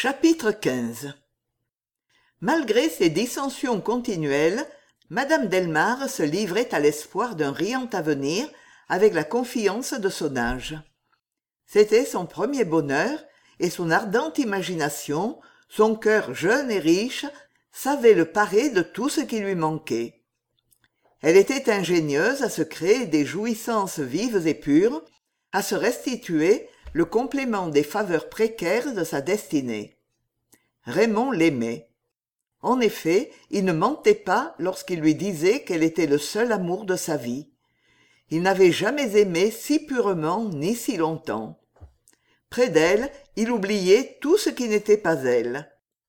Chapitre XV. Malgré ces dissensions continuelles, madame Delmare se livrait à l'espoir d'un riant avenir avec la confiance de son âge. C'était son premier bonheur, et son ardente imagination, son cœur jeune et riche, savait le parer de tout ce qui lui manquait. Elle était ingénieuse à se créer des jouissances vives et pures, à se restituer le complément des faveurs précaires de sa destinée. Raymond l'aimait. En effet, il ne mentait pas lorsqu'il lui disait qu'elle était le seul amour de sa vie. Il n'avait jamais aimé si purement ni si longtemps. Près d'elle, il oubliait tout ce qui n'était pas elle.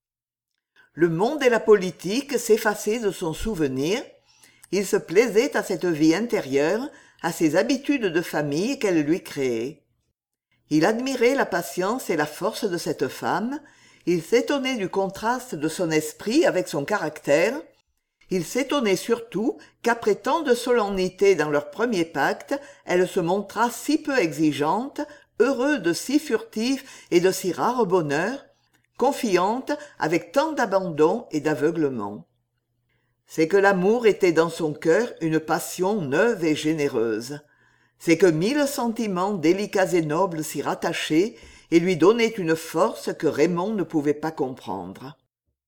Le monde et la politique s'effaçaient de son souvenir. Il se plaisait à cette vie intérieure, à ces habitudes de famille qu'elle lui créait. Il admirait la patience et la force de cette femme, il s'étonnait du contraste de son esprit avec son caractère, il s'étonnait surtout qu'après tant de solennité dans leur premier pacte, elle se montrât si peu exigeante, heureuse de si furtif et de si rare bonheur, confiante avec tant d'abandon et d'aveuglement. C'est que l'amour était dans son cœur une passion neuve et généreuse. C'est que 1000 sentiments délicats et nobles s'y rattachaient et lui donnaient une force que Raymond ne pouvait pas comprendre.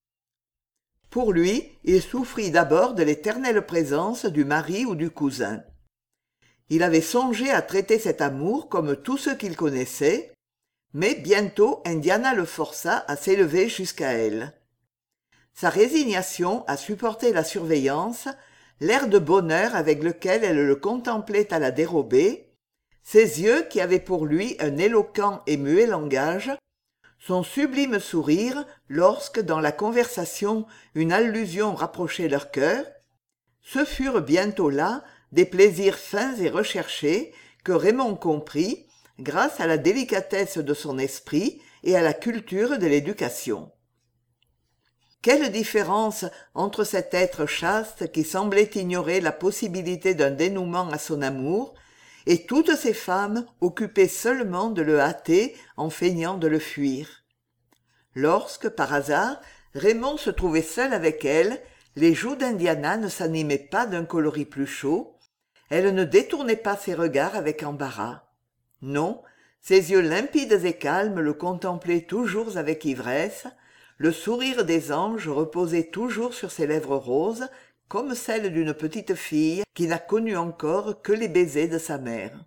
Pour lui, il souffrit d'abord de l'éternelle présence du mari ou du cousin. Il avait songé à traiter cet amour comme tous ceux qu'il connaissait, mais bientôt Indiana le força à s'élever jusqu'à elle. Sa résignation à supporter la surveillance, l'air de bonheur avec lequel elle le contemplait à la dérobée, ses yeux qui avaient pour lui un éloquent et muet langage, son sublime sourire lorsque, dans la conversation, une allusion rapprochait leur cœur, ce furent bientôt là des plaisirs fins et recherchés que Raymond comprit grâce à la délicatesse de son esprit et à la culture de l'éducation. Quelle différence entre cet être chaste qui semblait ignorer la possibilité d'un dénouement à son amour et toutes ces femmes occupées seulement de le hâter en feignant de le fuir. Lorsque, par hasard, Raymond se trouvait seul avec elle, les joues d'Indiana ne s'animaient pas d'un coloris plus chaud, elle ne détournait pas ses regards avec embarras. Non, ses yeux limpides et calmes le contemplaient toujours avec ivresse, le sourire des anges reposait toujours sur ses lèvres roses, comme celles d'une petite fille qui n'a connu encore que les baisers de sa mère.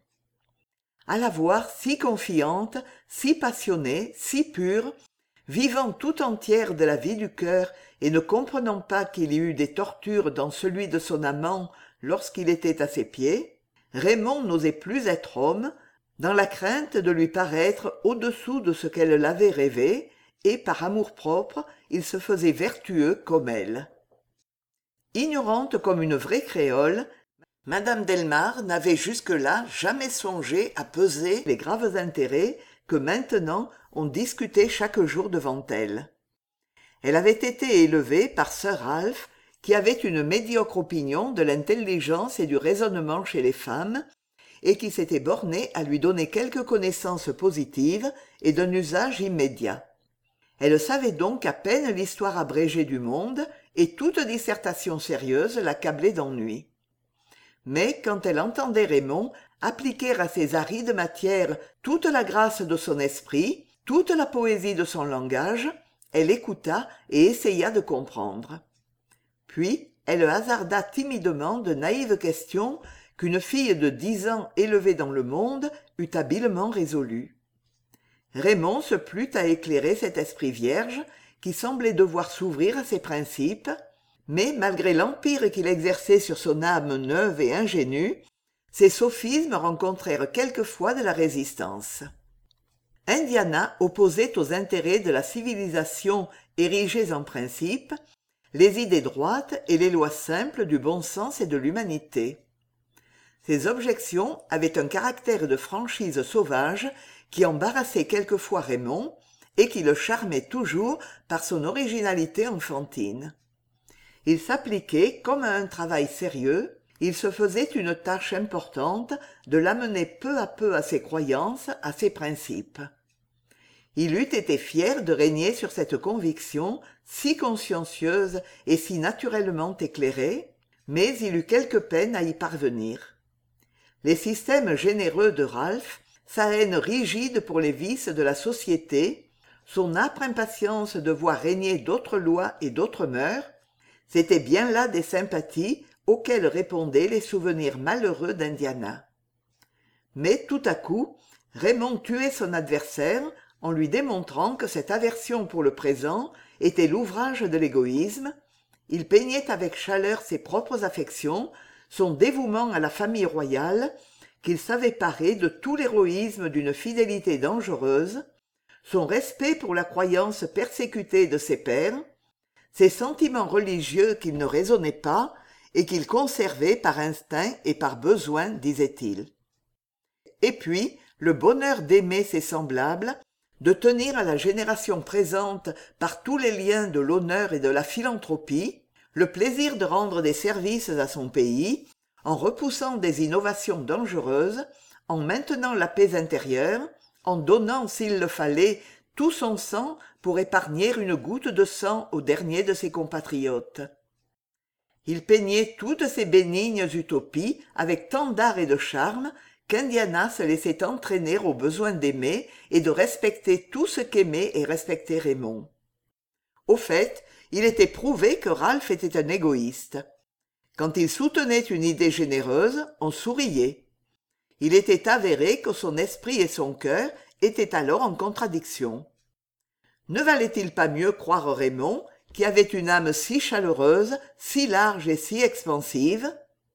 À la voir si confiante, si passionnée, si pure, vivant tout entière de la vie du cœur et ne comprenant pas qu'il y eût des tortures dans celui de son amant lorsqu'il était à ses pieds, Raymond n'osait plus être homme, dans la crainte de lui paraître au-dessous de ce qu'elle l'avait rêvé, et par amour-propre, il se faisait vertueux comme elle. Ignorante comme une vraie créole, madame Delmare n'avait jusque-là jamais songé à peser les graves intérêts que maintenant on discutait chaque jour devant elle. Elle avait été élevée par sir Ralph, qui avait une médiocre opinion de l'intelligence et du raisonnement chez les femmes, et qui s'était borné à lui donner quelques connaissances positives et d'un usage immédiat. Elle savait donc à peine l'histoire abrégée du monde, et toute dissertation sérieuse l'accablait d'ennui. Mais quand elle entendait Raymond appliquer à ces arides matières toute la grâce de son esprit, toute la poésie de son langage, elle écouta et essaya de comprendre. Puis elle hasarda timidement de naïves questions qu'une fille de 10 ans élevée dans le monde eût habilement résolues. Raymond se plut à éclairer cet esprit vierge qui semblait devoir s'ouvrir à ses principes, mais malgré l'empire qu'il exerçait sur son âme neuve et ingénue, ses sophismes rencontrèrent quelquefois de la résistance. Indiana opposait aux intérêts de la civilisation érigés en principes les idées droites et les lois simples du bon sens et de l'humanité. Ces objections avaient un caractère de franchise sauvage qui embarrassait quelquefois Raymond et qui le charmait toujours par son originalité enfantine. Il s'appliquait comme à un travail sérieux, il se faisait une tâche importante de l'amener peu à peu à ses croyances, à ses principes. Il eût été fier de régner sur cette conviction si consciencieuse et si naturellement éclairée, mais il eut quelque peine à y parvenir. Les systèmes généreux de Ralph, sa haine rigide pour les vices de la société, son âpre impatience de voir régner d'autres lois et d'autres mœurs, c'étaient bien là des sympathies auxquelles répondaient les souvenirs malheureux d'Indiana. Mais tout à coup, Raymond tuait son adversaire en lui démontrant que cette aversion pour le présent était l'ouvrage de l'égoïsme. Il peignait avec chaleur ses propres affections, son dévouement à la famille royale, qu'il savait parer de tout l'héroïsme d'une fidélité dangereuse, son respect pour la croyance persécutée de ses pères, ses sentiments religieux qu'il ne raisonnait pas et qu'il conservait par instinct et par besoin, disait-il. Et puis, le bonheur d'aimer ses semblables, de tenir à la génération présente par tous les liens de l'honneur et de la philanthropie, le plaisir de rendre des services à son pays, en repoussant des innovations dangereuses, en maintenant la paix intérieure, en donnant, s'il le fallait, tout son sang pour épargner une goutte de sang au dernier de ses compatriotes. Il peignait toutes ces bénignes utopies avec tant d'art et de charme qu'Indiana se laissait entraîner au besoin d'aimer et de respecter tout ce qu'aimait et respectait Raymond. Au fait, il était prouvé que Ralph était un égoïste. Quand il soutenait une idée généreuse, on souriait. Il était avéré que son esprit et son cœur étaient alors en contradiction. Ne valait-il pas mieux croire Raymond, qui avait une âme si chaleureuse, si large et si expansive?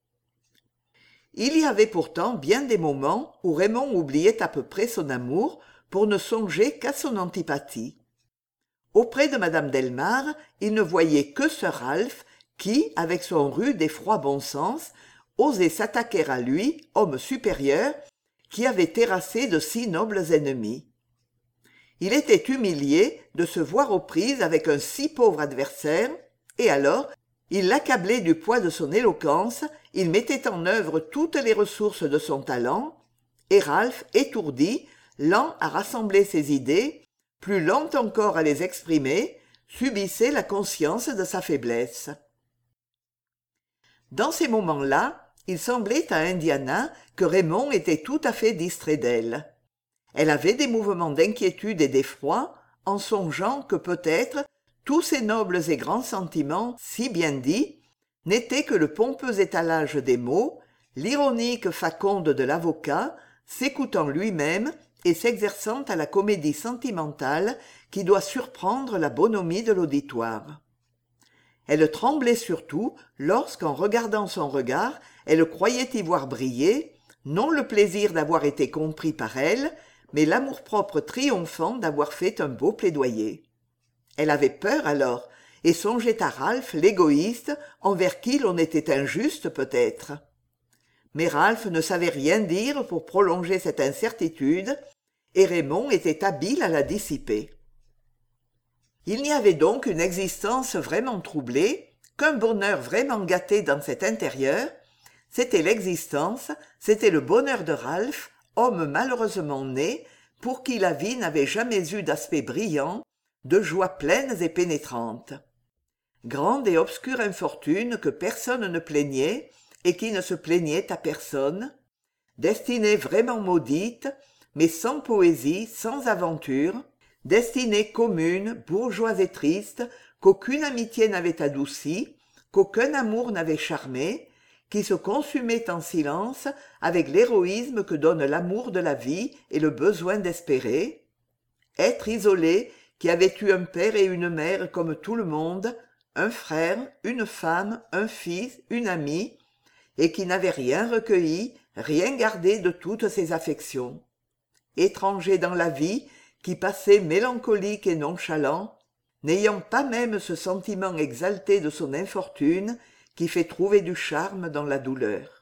Il y avait pourtant bien des moments où Raymond oubliait à peu près son amour pour ne songer qu'à son antipathie. Auprès de madame Delmar, il ne voyait que sir Ralph, qui, avec son rude et froid bon sens, osait s'attaquer à lui, homme supérieur, qui avait terrassé de si nobles ennemis. Il était humilié de se voir aux prises avec un si pauvre adversaire, et alors il l'accablait du poids de son éloquence, il mettait en œuvre toutes les ressources de son talent, et Ralph, étourdi, lent à rassembler ses idées, plus lent encore à les exprimer, subissait la conscience de sa faiblesse. Dans ces moments-là, il semblait à Indiana que Raymond était tout à fait distrait d'elle. Elle avait des mouvements d'inquiétude et d'effroi en songeant que peut-être tous ces nobles et grands sentiments si bien dits n'étaient que le pompeux étalage des mots, l'ironique faconde de l'avocat, s'écoutant lui-même et s'exerçant à la comédie sentimentale qui doit surprendre la bonhomie de l'auditoire. Elle tremblait surtout lorsqu'en regardant son regard, elle croyait y voir briller, non le plaisir d'avoir été compris par elle, mais l'amour-propre triomphant d'avoir fait un beau plaidoyer. Elle avait peur alors, et songeait à Ralph l'égoïste, envers qui l'on était injuste peut-être. Mais Ralph ne savait rien dire pour prolonger cette incertitude, et Raymond était habile à la dissiper. Il n'y avait donc une existence vraiment troublée, qu'un bonheur vraiment gâté dans cet intérieur, c'était l'existence, c'était le bonheur de Ralph, homme malheureusement né, pour qui la vie n'avait jamais eu d'aspect brillant, de joies pleines et pénétrantes. Grande et obscure infortune que personne ne plaignait et qui ne se plaignait à personne, destinée vraiment maudite, mais sans poésie, sans aventure, destinée commune, bourgeoise et triste, qu'aucune amitié n'avait adoucie, qu'aucun amour n'avait charmé, qui se consumait en silence avec l'héroïsme que donne l'amour de la vie et le besoin d'espérer, être isolé qui avait eu un père et une mère comme tout le monde, un frère, une femme, un fils, une amie, et qui n'avait rien recueilli, rien gardé de toutes ses affections. Étranger dans la vie, qui passait mélancolique et nonchalant, n'ayant pas même ce sentiment exalté de son infortune qui fait trouver du charme dans la douleur.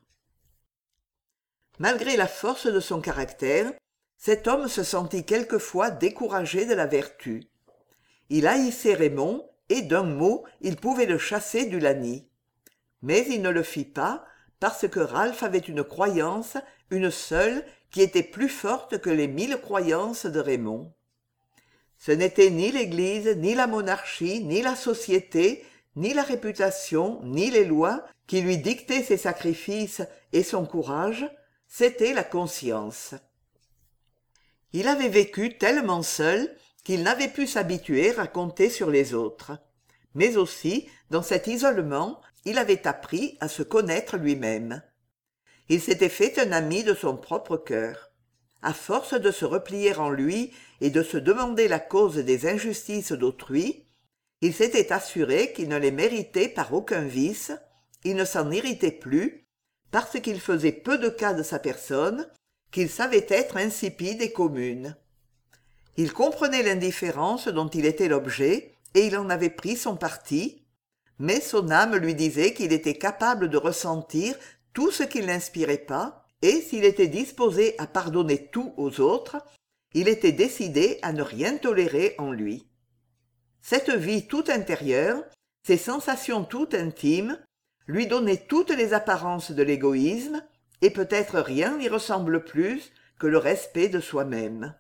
Malgré la force de son caractère, cet homme se sentit quelquefois découragé de la vertu. Il haïssait Raymond, et d'un mot, il pouvait le chasser du Lagny. Mais il ne le fit pas, parce que Ralph avait une croyance, une seule, qui était plus forte que les 1000 croyances de Raymond. Ce n'était ni l'Église, ni la monarchie, ni la société, ni la réputation, ni les lois qui lui dictaient ses sacrifices et son courage, c'était la conscience. Il avait vécu tellement seul qu'il n'avait pu s'habituer à compter sur les autres. Mais aussi, dans cet isolement, il avait appris à se connaître lui-même. Il s'était fait un ami de son propre cœur. À force de se replier en lui et de se demander la cause des injustices d'autrui, il s'était assuré qu'il ne les méritait par aucun vice, il ne s'en irritait plus, parce qu'il faisait peu de cas de sa personne, qu'il savait être insipide et commune. Il comprenait l'indifférence dont il était l'objet, et il en avait pris son parti, mais son âme lui disait qu'il était capable de ressentir tout ce qui ne l'inspirait pas, et s'il était disposé à pardonner tout aux autres, il était décidé à ne rien tolérer en lui. Cette vie tout intérieure, ces sensations tout intimes, lui donnaient toutes les apparences de l'égoïsme, et peut-être rien n'y ressemble plus que le respect de soi-même.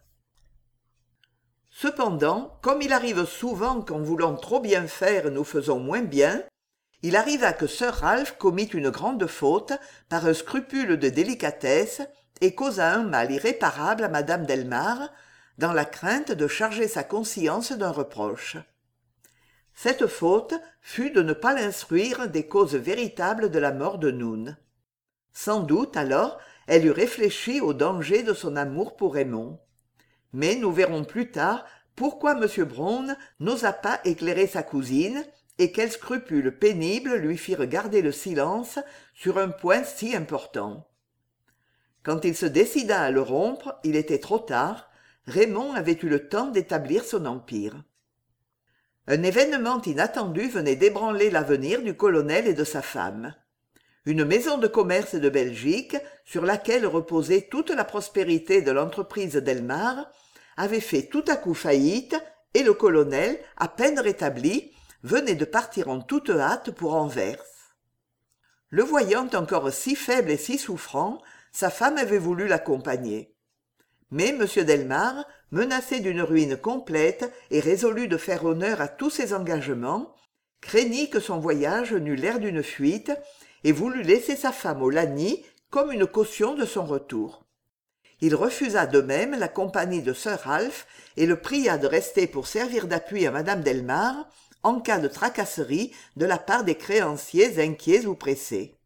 Cependant, comme il arrive souvent qu'en voulant trop bien faire nous faisons moins bien, il arriva que sir Ralph commit une grande faute par un scrupule de délicatesse et causa un mal irréparable à madame Delmare, dans la crainte de charger sa conscience d'un reproche. Cette faute fut de ne pas l'instruire des causes véritables de la mort de Noun. Sans doute, alors, elle eût réfléchi au danger de son amour pour Raymond. Mais nous verrons plus tard pourquoi M. Brown n'osa pas éclairer sa cousine et quels scrupules pénibles lui firent garder le silence sur un point si important. Quand il se décida à le rompre, il était trop tard, Raymond avait eu le temps d'établir son empire. Un événement inattendu venait d'ébranler l'avenir du colonel et de sa femme. Une maison de commerce de Belgique, sur laquelle reposait toute la prospérité de l'entreprise Delmare, avait fait tout à coup faillite, et le colonel, à peine rétabli, venait de partir en toute hâte pour Anvers. Le voyant encore si faible et si souffrant, sa femme avait voulu l'accompagner. Mais M. Delmare, menacé d'une ruine complète et résolu de faire honneur à tous ses engagements, craignit que son voyage n'eût l'air d'une fuite et voulut laisser sa femme au Lagny comme une caution de son retour. Il refusa de même la compagnie de sir Ralph et le pria de rester pour servir d'appui à madame Delmare en cas de tracasserie de la part des créanciers inquiets ou pressés.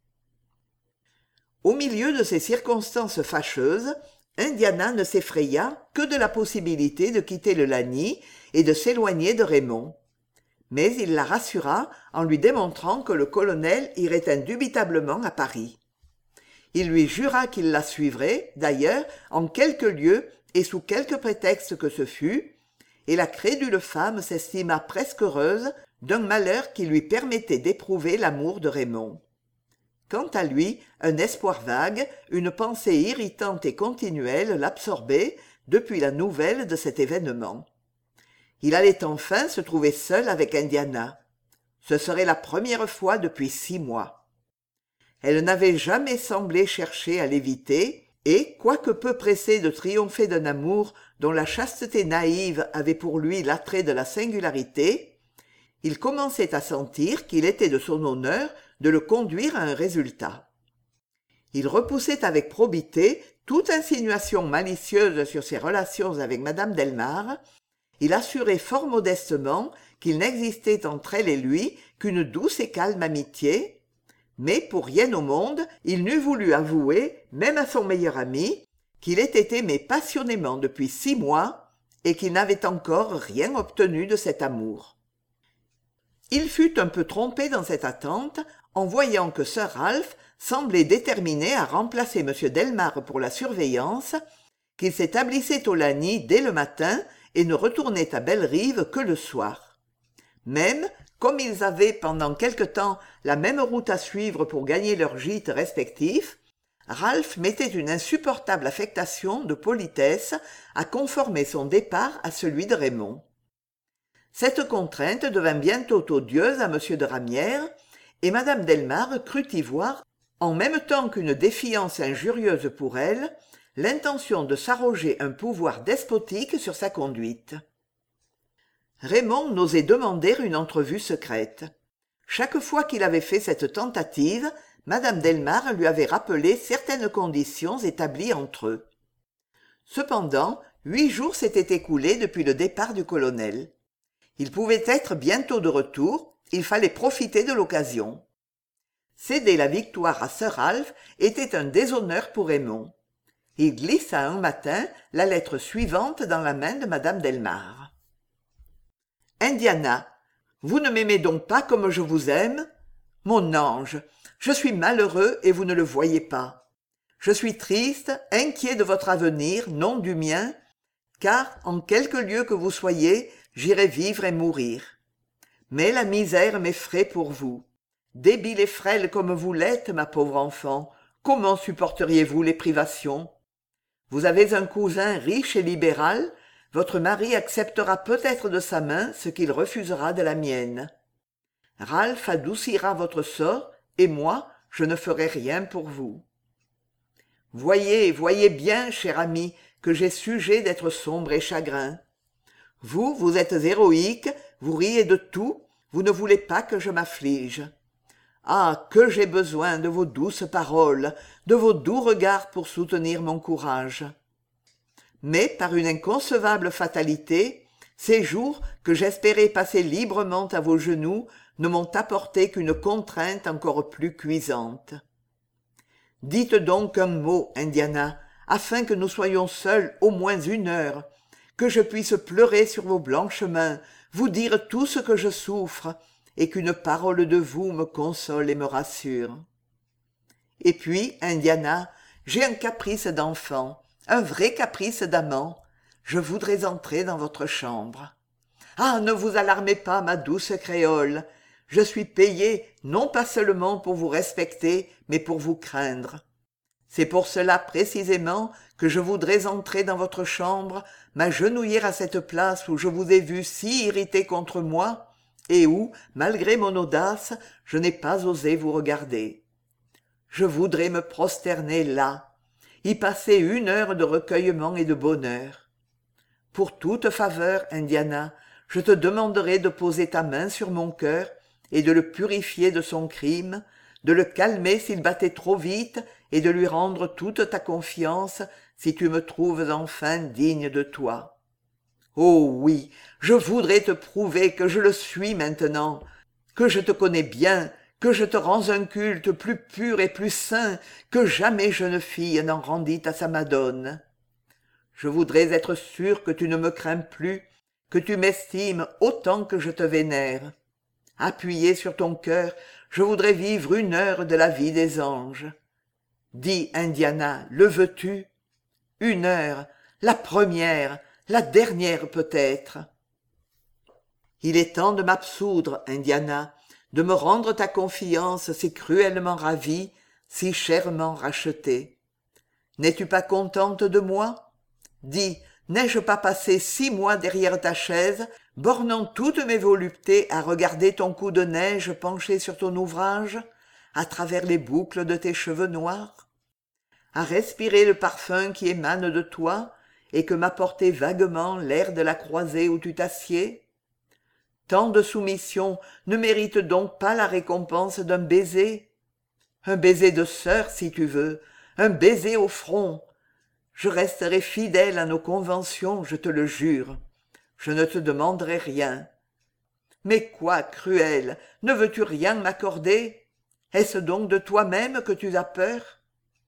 Au milieu de ces circonstances fâcheuses, Indiana ne s'effraya que de la possibilité de quitter le Lagny et de s'éloigner de Raymond. Mais il la rassura en lui démontrant que le colonel irait indubitablement à Paris. Il lui jura qu'il la suivrait, d'ailleurs, en quelque lieu et sous quelque prétexte que ce fût, et la crédule femme s'estima presque heureuse d'un malheur qui lui permettait d'éprouver l'amour de Raymond. Quant à lui, un espoir vague, une pensée irritante et continuelle l'absorbait depuis la nouvelle de cet événement. Il allait enfin se trouver seul avec Indiana. Ce serait la première fois depuis 6 mois. Elle n'avait jamais semblé chercher à l'éviter, et, quoique peu pressé de triompher d'un amour dont la chasteté naïve avait pour lui l'attrait de la singularité, il commençait à sentir qu'il était de son honneur de le conduire à un résultat. Il repoussait avec probité toute insinuation malicieuse sur ses relations avec madame Delmare. Il assurait fort modestement qu'il n'existait entre elle et lui qu'une douce et calme amitié, mais pour rien au monde il n'eût voulu avouer, même à son meilleur ami, qu'il était aimé passionnément depuis 6 mois et qu'il n'avait encore rien obtenu de cet amour. Il fut un peu trompé dans cette attente en voyant que sir Ralph semblait déterminé à remplacer m Delmare pour la surveillance, qu'il s'établissait au Lagny dès le matin et ne retournait à Bellerive que le soir. Même, comme ils avaient pendant quelque temps la même route à suivre pour gagner leurs gîtes respectifs, Ralph mettait une insupportable affectation de politesse à conformer son départ à celui de Raymond. Cette contrainte devint bientôt odieuse à m de Ramières, et madame Delmare crut y voir, en même temps qu'une défiance injurieuse pour elle, l'intention de s'arroger un pouvoir despotique sur sa conduite. Raymond n'osait demander une entrevue secrète. Chaque fois qu'il avait fait cette tentative, madame Delmare lui avait rappelé certaines conditions établies entre eux. Cependant, 8 jours s'étaient écoulés depuis le départ du colonel. Il pouvait être bientôt de retour, il fallait profiter de l'occasion. Céder la victoire à sir Ralph était un déshonneur pour Raymond. Il glissa un matin la lettre suivante dans la main de madame Delmare. « Indiana, vous ne m'aimez donc pas comme je vous aime? Mon ange, je suis malheureux et vous ne le voyez pas. Je suis triste, inquiet de votre avenir, non du mien, car, en quelque lieu que vous soyez, j'irai vivre et mourir. Mais la misère m'effraie pour vous. Débile et frêle comme vous l'êtes, ma pauvre enfant, comment supporteriez-vous les privations? Vous avez un cousin riche et libéral, votre mari acceptera peut-être de sa main ce qu'il refusera de la mienne. Ralph adoucira votre sort, et moi, je ne ferai rien pour vous. Voyez, voyez bien, cher ami, que j'ai sujet d'être sombre et chagrin. Vous êtes héroïque, vous riez de tout, vous ne voulez pas que je m'afflige. Ah, que j'ai besoin de vos douces paroles, de vos doux regards pour soutenir mon courage. Mais par une inconcevable fatalité, ces jours que j'espérais passer librement à vos genoux ne m'ont apporté qu'une contrainte encore plus cuisante. Dites donc un mot, Indiana, afin que nous soyons seuls au moins 1 heure, que je puisse pleurer sur vos blanches mains, vous dire tout ce que je souffre, et qu'une parole de vous me console et me rassure. Et puis, Indiana, j'ai un caprice d'enfant, un vrai caprice d'amant. Je voudrais entrer dans votre chambre. Ah, ne vous alarmez pas, ma douce créole. Je suis payé non pas seulement pour vous respecter, mais pour vous craindre. C'est pour cela précisément que je voudrais entrer dans votre chambre, m'agenouiller à cette place où je vous ai vu si irrité contre moi, et où, malgré mon audace, je n'ai pas osé vous regarder. Je voudrais me prosterner là, y passer 1 heure de recueillement et de bonheur. Pour toute faveur, Indiana, je te demanderai de poser ta main sur mon cœur et de le purifier de son crime, de le calmer s'il battait trop vite et de lui rendre toute ta confiance si tu me trouves enfin digne de toi. Oh oui, je voudrais te prouver que je le suis maintenant, que je te connais bien, que je te rends un culte plus pur et plus saint que jamais jeune fille n'en rendit à sa Madone. Je voudrais être sûr que tu ne me crains plus, que tu m'estimes autant que je te vénère. Appuyé sur ton cœur, je voudrais vivre 1 heure de la vie des anges. Dis, Indiana, le veux-tu? 1 heure, la première, la dernière peut-être. Il est temps de m'absoudre, Indiana, de me rendre ta confiance si cruellement ravie, si chèrement rachetée. N'es-tu pas contente de moi? Dis, n'ai-je pas passé 6 mois derrière ta chaise, bornant toutes mes voluptés à regarder ton cou de neige penché sur ton ouvrage, à travers les boucles de tes cheveux noirs, à respirer le parfum qui émane de toi et que m'apportait vaguement l'air de la croisée où tu t'assieds? Tant de soumission ne mérite donc pas la récompense d'un baiser? Un baiser de sœur, si tu veux, un baiser au front. Je resterai fidèle à nos conventions, je te le jure. Je ne te demanderai rien. Mais quoi, cruel, ne veux-tu rien m'accorder? Est-ce donc de toi-même que tu as peur?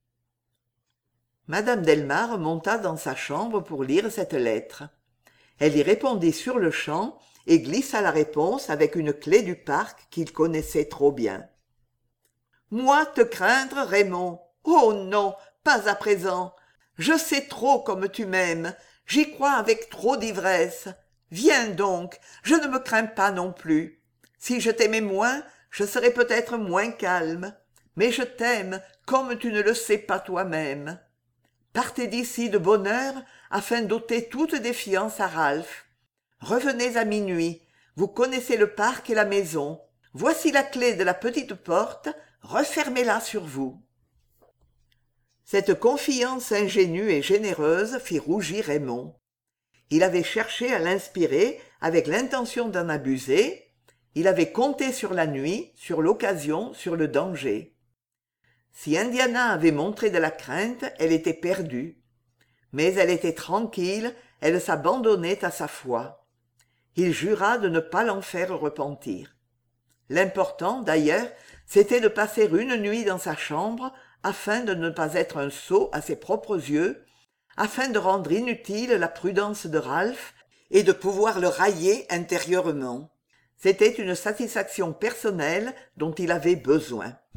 Madame Delmare monta dans sa chambre pour lire cette lettre. Elle y répondit sur-le-champ et glissa la réponse avec une clé du parc qu'il connaissait trop bien. « Moi te craindre, Raymond? Oh non, pas à présent. Je sais trop comme tu m'aimes, j'y crois avec trop d'ivresse. Viens donc, je ne me crains pas non plus. Si je t'aimais moins, je serais peut-être moins calme. Mais je t'aime comme tu ne le sais pas toi-même. Partez d'ici de bonne heure afin d'ôter toute défiance à Ralph. Revenez à minuit, vous connaissez le parc et la maison. Voici la clé de la petite porte, refermez-la sur vous. » Cette confiance ingénue et généreuse fit rougir Raymond. Il avait cherché à l'inspirer avec l'intention d'en abuser, il avait compté sur la nuit, sur l'occasion, sur le danger. Si Indiana avait montré de la crainte, elle était perdue. Mais elle était tranquille, elle s'abandonnait à sa foi. Il jura de ne pas l'en faire repentir. L'important, d'ailleurs, c'était de passer une nuit dans sa chambre afin de ne pas être un sot à ses propres yeux, afin de rendre inutile la prudence de Ralph et de pouvoir le railler intérieurement. C'était une satisfaction personnelle dont il avait besoin.